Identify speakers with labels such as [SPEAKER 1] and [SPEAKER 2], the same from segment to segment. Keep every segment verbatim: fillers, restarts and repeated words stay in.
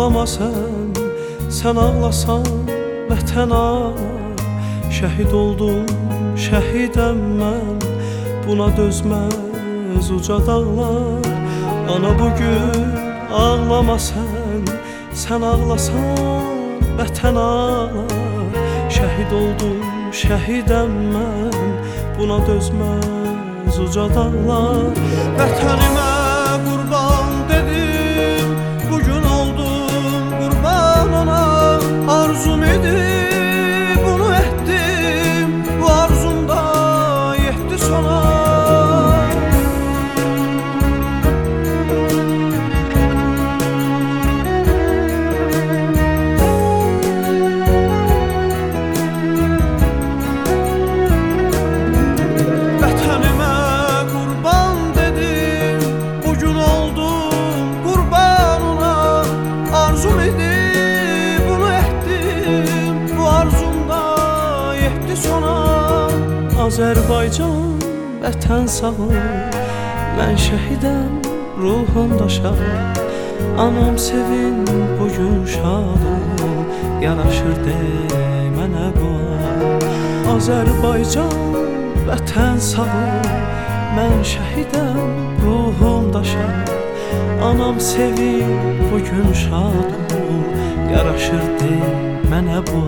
[SPEAKER 1] ağlama sən, sən ağlasan vətən ağlar. Şəhid oldum, şəhidəm mən, buna dözməz uca dağlar. Ana bugün ağlama sən, sən ağlasan vətən ağlar. Şəhid oldum, şəhidəm mən, buna dözməz uca dağlar. Vətənimə qurban dedim, bugün oldum qurban ona. Arzum idi bunu etdim, bu arzumda yetdi sona. Azərbaycan vətən sağ ol, mən şəhidəm ruhumda şad. Anam sevin bugün şad ol, yaraşır de mənə bu. Azərbaycan vətən sağ ol, mən şəhidəm ruhumda şad. Anam sevin bugün şad ol, yaraşır de mənə bu.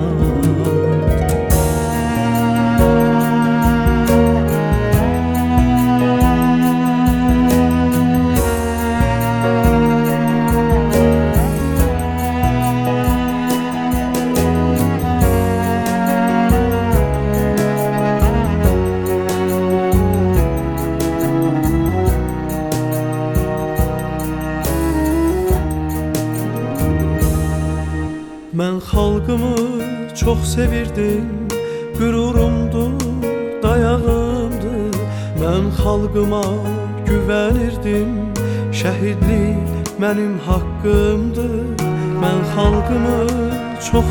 [SPEAKER 1] Mən xalqımı çox sevirdim, qürurumdur, dayağımdır. Mən xalqıma güvənirdim, şəhidlik mənim haqqımdır. Mən xalqımı çox